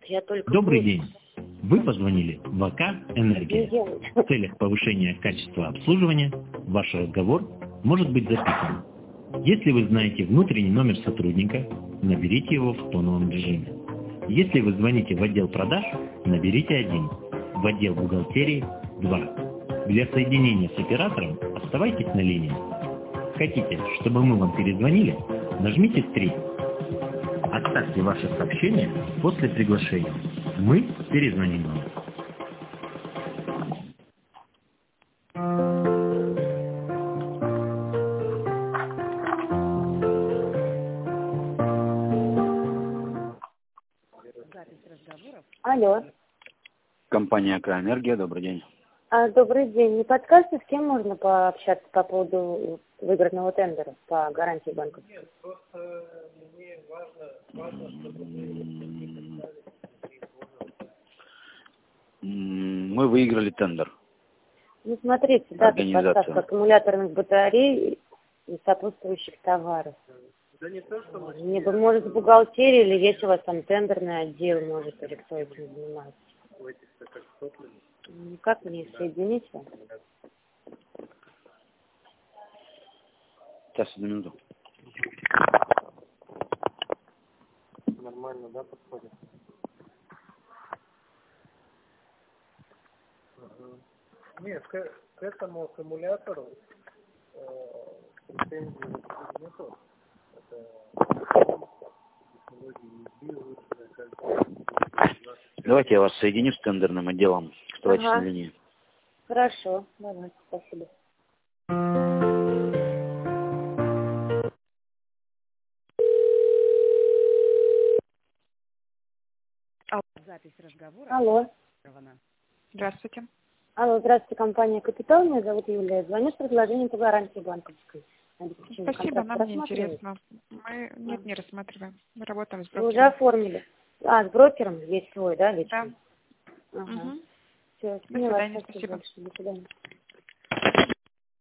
я только... Добрый день. Вы позвонили в АК «Энергия». В целях повышения качества обслуживания ваш разговор может быть записан. Если вы знаете внутренний номер сотрудника, наберите его в тоновом режиме. Если вы звоните в отдел продаж, наберите 1, в отдел бухгалтерии 2. Для соединения с оператором оставайтесь на линии. Хотите, чтобы мы вам перезвонили? Нажмите 3. Оставьте ваше сообщение после приглашения. Мы перезвоним вам. Алло. Компания АК «Энергия», добрый день. Добрый день. Не подскажете, с кем можно пообщаться по поводу выигранного тендера по гарантии банковской? Нет, просто мне важно, чтобы вы... Мы выиграли тендер. Ну, смотрите, да, тут поставка аккумуляторных батарей и сопутствующих товаров. Да не то, что мы... Мне бы, может, в бухгалтерии или есть у вас там тендерный отдел, может, или кто этим занимается? Как мне соединить вам? Сейчас, одну минуту. Нормально, да, подходит? Нет, к этому аккумулятору претензий нету. Давайте я вас соединю с тендерным отделом. Оставайтесь на линии. Хорошо, давайте, спасибо. Запись разговора. Алло. Здравствуйте. Алло, здравствуйте, компания «Капитал». Меня зовут Юлия. Звоню с предложением по гарантии банковской. Спасибо, нам не интересно. Мы не рассматриваем. Мы работаем с брокером. Вы уже оформили? С брокером есть свой, да, личный? Да. Ага. Все, До свидания, спасибо. До свидания.